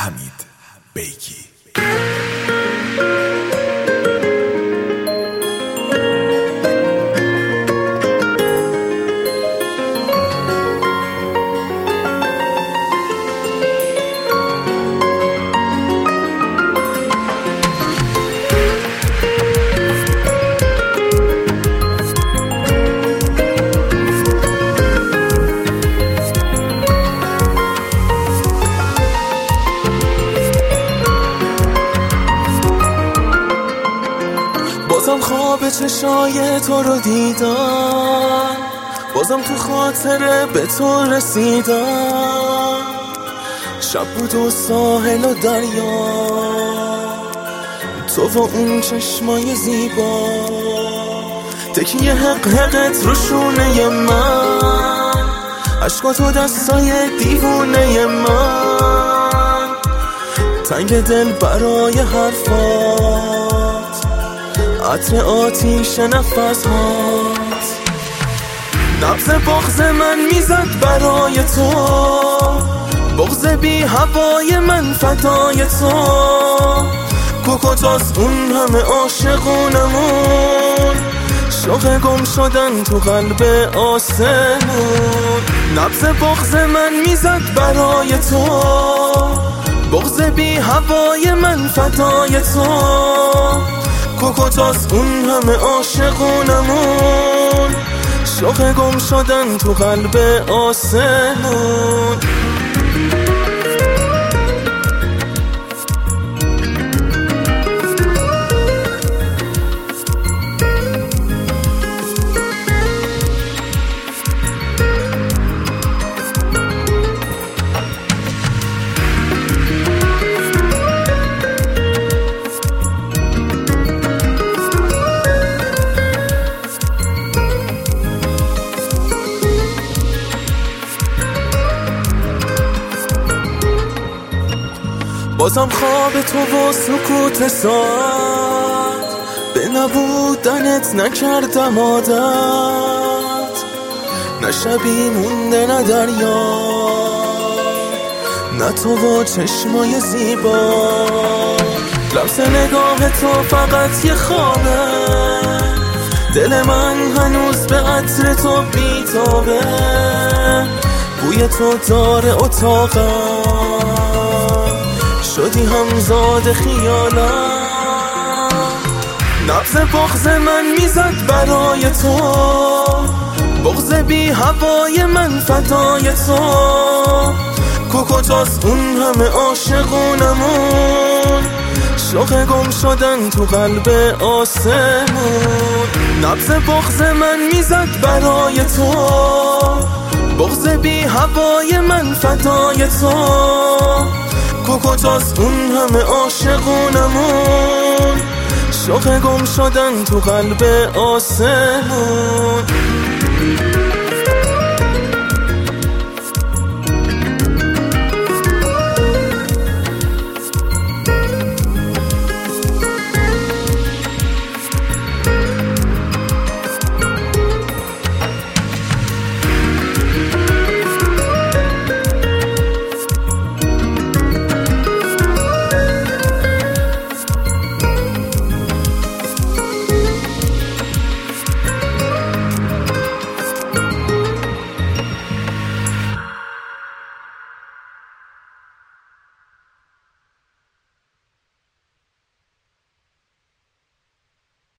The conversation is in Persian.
حمید بیکی. بازم خواب چشای تو رو دیدم، بازم تو خاطره به تو رسیدم. شب بود و ساحل و دریا، تو و اون چشمای زیبا، تکیه حق حقت رو شونه من، عشقات و دستای دیوونه من، تنگ دل برای حرفات، عطر آتیش نفس هات. نبض بغض من میزد برای تو، بغض بی هوای من فدای تو. کجاست اون همه عاشقونمون، شوق گم شدن تو قلب آسمون. نبض بغض من میزد برای تو، بغض بی هوای من فدای تو. کجاست اون همه عاشقونمون، شوق گم شدن تو قلب آسمون. بازم خواب تو و سکوت ساعت، به نبودنت نکردم عادت. نه شبی مونده نه دریا، نه تو و چشمای زیبا. لمس نگاه تو فقط یه خوابه، دل من هنوز به عطر تو بیتابه. بوی تو داره اتاقم، شدی همزاد خیالم. نبض بغض من میزد برای تو، بغض بی هوای من فدای تو. کجاست اون همه عاشقونمون، شوق گم شدن تو قلب آسمون. نبض بغض من میزد برای تو، بغض بی هوای من فدای تو. کجاست اون همه عاشقونمون، شوق گم شدن تو قلب آسمون.